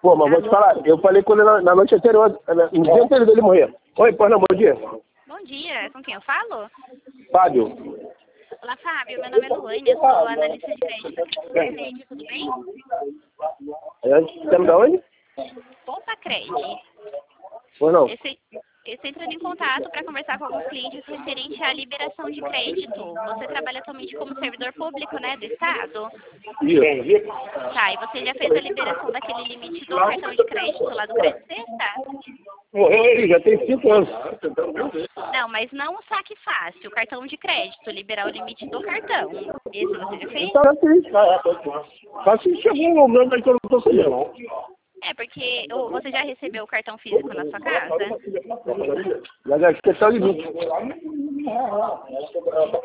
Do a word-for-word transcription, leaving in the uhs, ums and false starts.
Pô, mas vou te falar, eu falei com ele na, na noite anterior, no dia anterior dele morrer. Oi, pois não, bom dia. Bom dia, com quem eu falo? Fábio. Olá, Fábio, meu nome é Luane, eu sou analista de crédito aqui do Poupa Crédito, tudo bem? Estamos da onde? Poupa Crédito. Pois não. Esse, esse entrando em contato para conversar com alguns clientes referente à liberação de crédito. Você trabalha atualmente como servidor público, né, do Estado? Isso. Tá, e você já fez a liberação daquele limite do cartão de crédito lá do Crédito Sexta? Morreu ele, já tem cinco anos. Não, mas não o saque fácil, o cartão de crédito, liberar o limite do cartão. Esse você já fez? Então, assim, assim chegou um momento aí que eu não tô sabendo. É, porque ô, você já recebeu o cartão físico na sua casa? Já já esqueceu o limite.